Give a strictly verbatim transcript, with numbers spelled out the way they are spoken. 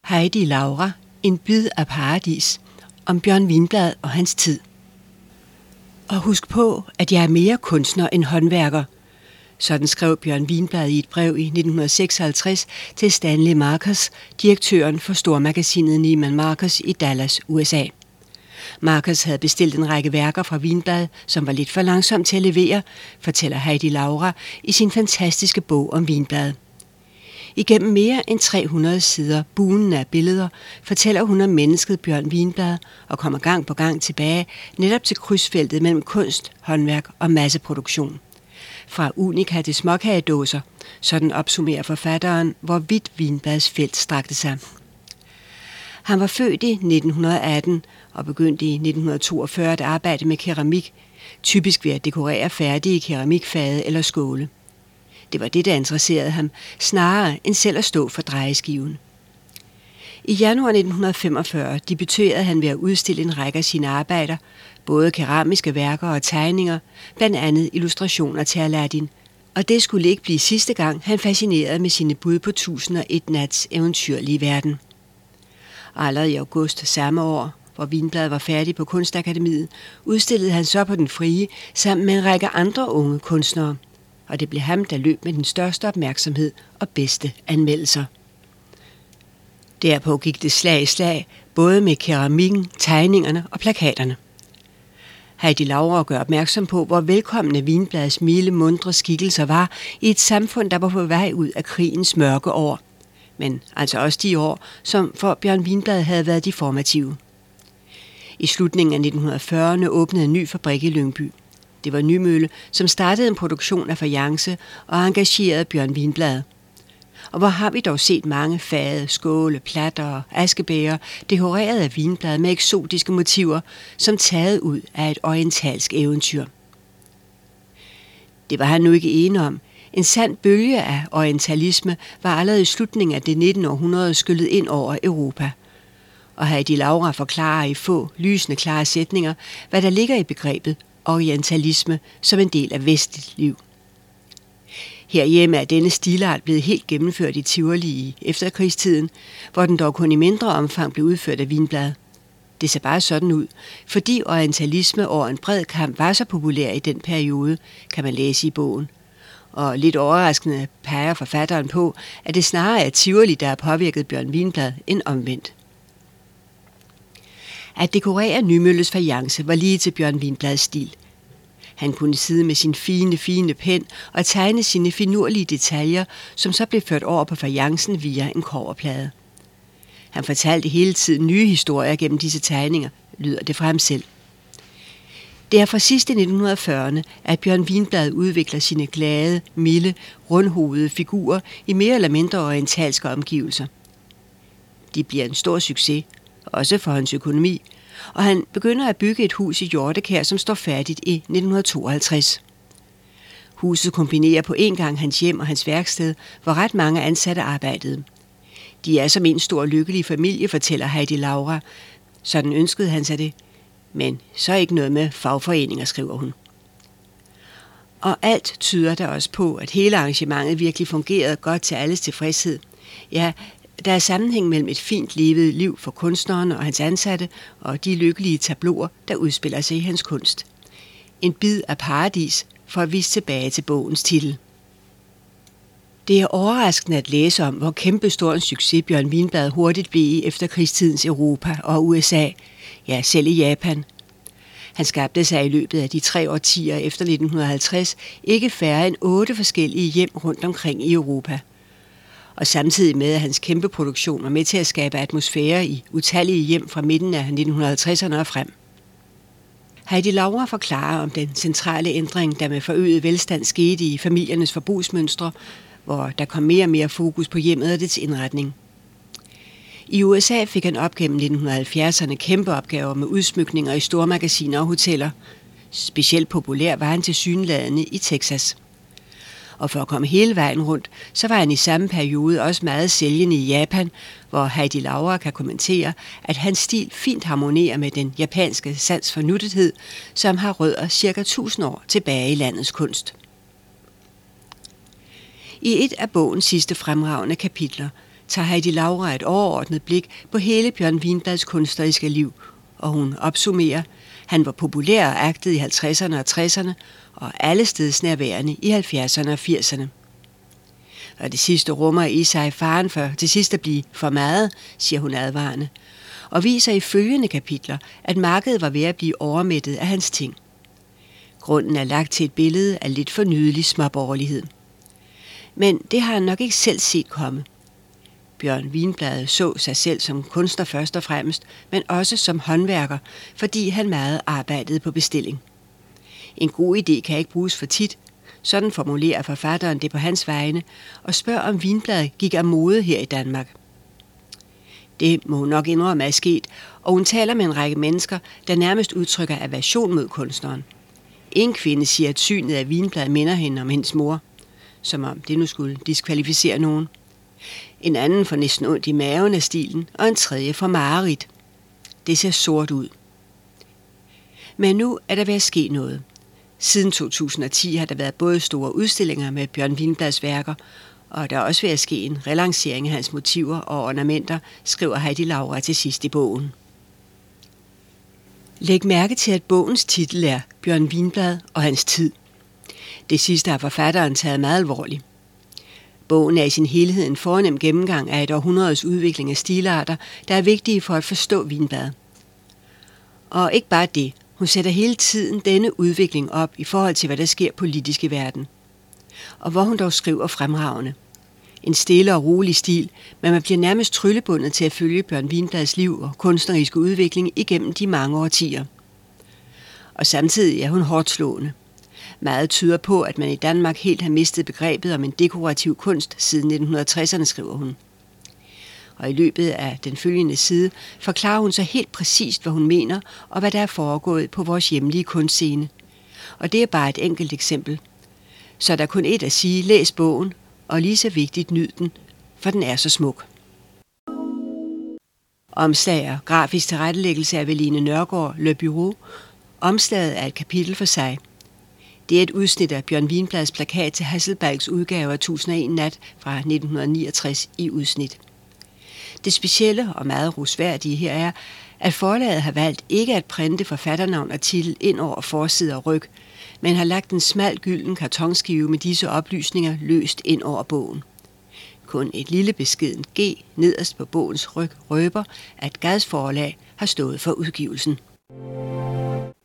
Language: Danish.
Heidi Laura, en bid af paradis, om Bjørn Winblad og hans tid. Og husk på, at jeg er mere kunstner end håndværker. Sådan skrev Bjørn Winblad i et brev i nitten seksoghalvtreds til Stanley Marcus, direktøren for stormagasinet Neiman Marcus i Dallas, U S A. Marcus havde bestilt en række værker fra Winblad, som var lidt for langsom til at levere, fortæller Heidi Laura i sin fantastiske bog om Winblad. Igennem mere end tre hundrede sider bunende af billeder fortæller hun om mennesket Bjørn Winblad og kommer gang på gang tilbage netop til krydsfeltet mellem kunst, håndværk og masseproduktion. Fra unika til småkagedåser, sådan opsummerer forfatteren, hvor vidt Winblads felt strakte sig. Han var født i nitten atten og begyndte i nitten toogfyrre at arbejde med keramik, typisk ved at dekorere færdige keramikfade eller skåle. Det var det, der interesserede ham, snarere end selv at stå for drejeskiven. I januar nitten femogfyrre debuterede han ved at udstille en række af sine arbejder, både keramiske værker og tegninger, blandt andet illustrationer til Aladdin, og det skulle ikke blive sidste gang, han fascinerede med sine bud på tusind og et nats eventyrlige verden. Og allerede i august samme år, hvor Winblad var færdig på Kunstakademiet, udstillede han så på Den Frie sammen med en række andre unge kunstnere, og det blev ham, der løb med den største opmærksomhed og bedste anmeldelser. Derpå gik det slag i slag, både med keramikken, tegningerne og plakaterne. Heidi Laura gør opmærksom på, hvor velkomne Winblads milde, mundre skikkelser var i et samfund, der var på vej ud af krigens mørke år. Men altså også de år, som for Bjørn Winblad havde været de formative. I slutningen af nitten fyrrerne åbnede en ny fabrik i Lyngby. Det var Nymølle, som startede en produktion af fajance og engagerede Bjørn Winblad. Og hvor har vi dog set mange fade, skåle, platter og askebæger dekoreret af Winblad med eksotiske motiver, som taget ud af et orientalsk eventyr. Det var han nu ikke enig om. En sand bølge af orientalisme var allerede i slutningen af det nittende århundrede skyllet ind over Europa. Og Heidi Laura forklarer i få, lysende klare sætninger, hvad der ligger i begrebet orientalisme som en del af vestligt liv. Herhjemme er denne stilart blevet helt gennemført i Tivoli i efterkrigstiden, hvor den dog kun i mindre omfang blev udført af Winblad. Det ser bare sådan ud, fordi orientalisme over en bred kamp var så populær i den periode, kan man læse i bogen. Og lidt overraskende peger forfatteren på, at det snarere er Tivoli, der har påvirket Bjørn Winblad end omvendt. At dekorere Nymølles fajance var lige til Bjørn Winblads stil. Han kunne sidde med sin fine, fine pen og tegne sine finurlige detaljer, som så blev ført over på fajancen via en kobberplade. Han fortalte hele tiden nye historier gennem disse tegninger, lyder det fra ham selv. Det er fra sidst i nitten fyrrerne, at Bjørn Winblad udvikler sine glade, milde, rundhovede figurer i mere eller mindre orientalske omgivelser. De bliver en stor succes, også for hans økonomi, og han begynder at bygge et hus i Hjortekær, som står færdigt i nitten tooghalvtreds. Huset kombinerer på en gang hans hjem og hans værksted, hvor ret mange ansatte arbejdede. De er som en stor lykkelig familie, fortæller Heidi Laura. Sådan ønskede han sig det. Men så ikke noget med fagforeninger, skriver hun. Og alt tyder der også på, at hele arrangementet virkelig fungerede godt til alles tilfredshed. Ja, der er sammenhæng mellem et fint levet liv for kunstneren og hans ansatte og de lykkelige tableauer, der udspiller sig i hans kunst. En bid af paradis, for at vise tilbage til bogens titel. Det er overraskende at læse om, hvor kæmpestor en succes Bjørn Winblad hurtigt blev i efterkrigstidens Europa og U S A, ja selv i Japan. Han skabte sig i løbet af de tre årtier efter nitten halvtreds ikke færre end otte forskellige hjem rundt omkring i Europa. Og samtidig med, at hans kæmpe produktion var med til at skabe atmosfære i utallige hjem fra midten af nitten halvtredserne og frem. Heidi Laura forklarer om den centrale ændring, der med forøget velstand skete i familiernes forbrugsmønstre, hvor der kom mere og mere fokus på hjemmet og dets indretning. I U S A fik han op gennem nitten halvfjerdserne kæmpe opgaver med udsmykninger i stormagasiner og hoteller. Specielt populær var han tilsyneladende i Texas. Og for at komme hele vejen rundt, så var han i samme periode også meget sælgende i Japan, hvor Heidi Laura kan kommentere, at hans stil fint harmonerer med den japanske sans for nuttighed, som har rødder cirka tusind år tilbage i landets kunst. I et af bogens sidste fremragende kapitler, tager Heidi Laura et overordnet blik på hele Bjørn Winblads kunstneriske liv, og hun opsummerer: han var populær og agtet i halvtredserne og tresserne, og allesteds nærværende i halvfjerdserne og firserne. Og det sidste rummer i sig faren for til sidst at blive for meget, siger hun advarende, og viser i følgende kapitler, at markedet var ved at blive overmættet af hans ting. Grunden er lagt til et billede af lidt for nydelig småborgerlighed. Men det har han nok ikke selv set komme. Bjørn Winblad så sig selv som kunstner først og fremmest, men også som håndværker, fordi han meget arbejdede på bestilling. En god idé kan ikke bruges for tit, sådan formulerer forfatteren det på hans vegne, og spørger om Winblad gik af mode her i Danmark. Det må hun nok indrømme er sket, og hun taler med en række mennesker, der nærmest udtrykker aversion mod kunstneren. En kvinde siger, at synet af Winblad minder hende om hendes mor, som om det nu skulle diskvalificere nogen. En anden får næsten ondt i maven af stilen, og en tredje får mareridt. Det ser sort ud. Men nu er der ved at ske noget. Siden to tusind og ti har der været både store udstillinger med Bjørn Winblads værker, og der er også ved at ske en relancering af hans motiver og ornamenter, skriver Heidi Laura til sidst i bogen. Læg mærke til, at bogens titel er Bjørn Winblad og hans tid. Det sidste har forfatteren taget meget alvorligt. Bogen er i sin helhed en fornem gennemgang af et århundredes udvikling af stilarter, der er vigtige for at forstå Winblad. Og ikke bare det, hun sætter hele tiden denne udvikling op i forhold til, hvad der sker politisk i verden. Og hvor hun dog skriver fremragende. En stille og rolig stil, men man bliver nærmest tryllebundet til at følge Bjørn Winblads liv og kunstneriske udvikling igennem de mange årtier. Og samtidig er hun hårdt slående. Meget tyder på, at man i Danmark helt har mistet begrebet om en dekorativ kunst siden nitten tresserne, skriver hun. Og i løbet af den følgende side forklarer hun så helt præcist, hvad hun mener og hvad der er foregået på vores hjemlige kunstscene. Og det er bare et enkelt eksempel. Så der er kun et at sige: læs bogen, og lige så vigtigt, nyd den, for den er så smuk. Omslag og grafisk tilrettelæggelse af Veline Nørgaard, Le Bureau. Omslaget er et kapitel for sig. Det er et udsnit af Bjørn Winblads plakat til Hasselbalchs udgave af tusind og en nat fra nitten niogtres i udsnit. Det specielle og meget rosværdige her er, at forlaget har valgt ikke at printe forfatternavn og titel ind over forside og ryg, men har lagt en smal gylden kartonskive med disse oplysninger løst ind over bogen. Kun et lille beskedent G nederst på bogens ryg røber, at Gads Forlag har stået for udgivelsen.